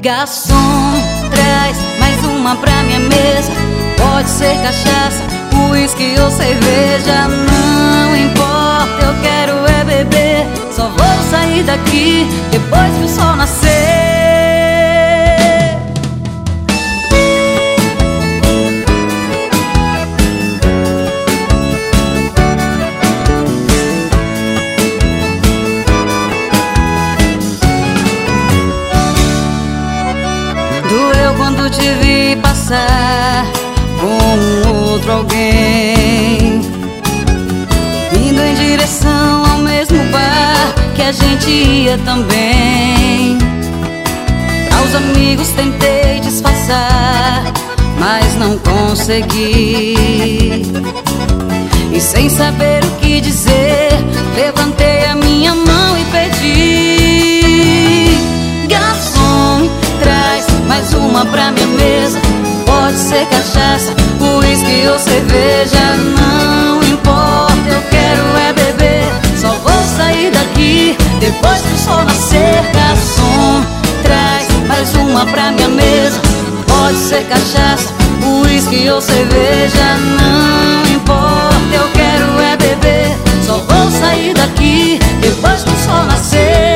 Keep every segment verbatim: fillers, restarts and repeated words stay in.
Garçom, traz mais uma pra minha mesa. Pode ser cachaça, uísque ou cerveja, não importa, eu quero é beber. Só vou sair daqui depois que o sol nascer. Doeu quando te vi passar com outro alguém, indo em direção ao mesmo bar que a gente ia também. Aos amigos tentei disfarçar, mas não consegui. E sem saber o que dizer, levantei a minha mão e pedi: garçom, traz mais uma pra minha mesa. Pode ser cachaça, uísque ou cerveja, não importa, eu quero é beber. Só vou sair daqui depois que o sol nascer. Garçom, traz mais uma pra minha mesa. Pode ser cachaça, uísque ou cerveja, não importa, eu quero é beber. Só vou sair daqui depois que o sol nascer.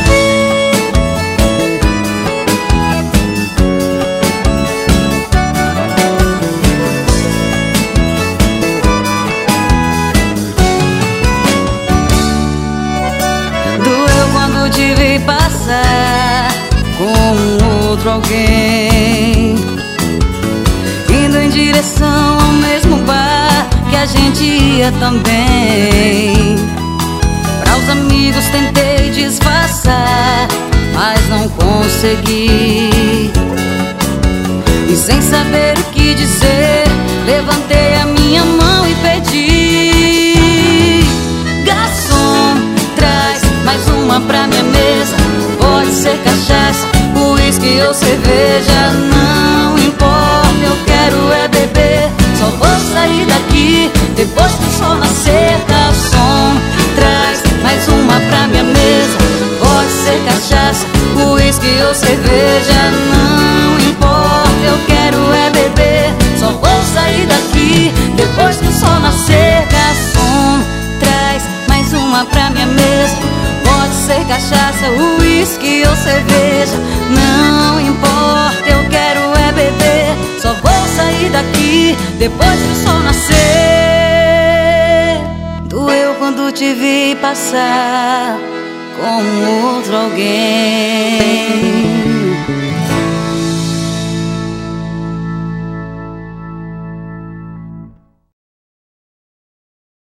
Te vi passar com outro alguém, indo em direção ao mesmo bar que a gente ia também. Para os amigos tentei disfarçar, mas não consegui. E sem saber o que dizer, levantei a minha mão e pedi: garçom, traz mais uma pra minha mesa. Pode ser cachaça, uísque ou cerveja, não importa, eu quero é beber. Só vou sair daqui depois que o sol nascer. Garçom, traz mais uma pra minha mesa. Pode ser cachaça, uísque ou cerveja, não importa, eu quero é beber. Só vou sair daqui depois que o sol nascer. Garçom, traz mais uma pra minha mesa. Pode ser cachaça, uísque ou cerveja, não importa, eu quero é beber. Só vou sair daqui depois que o sol nascer. Doeu quando te vi passar com outro alguém.